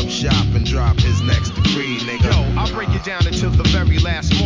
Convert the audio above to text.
up shop and drop his next decree, nigga. Yo, I'll break it down until the very last moment.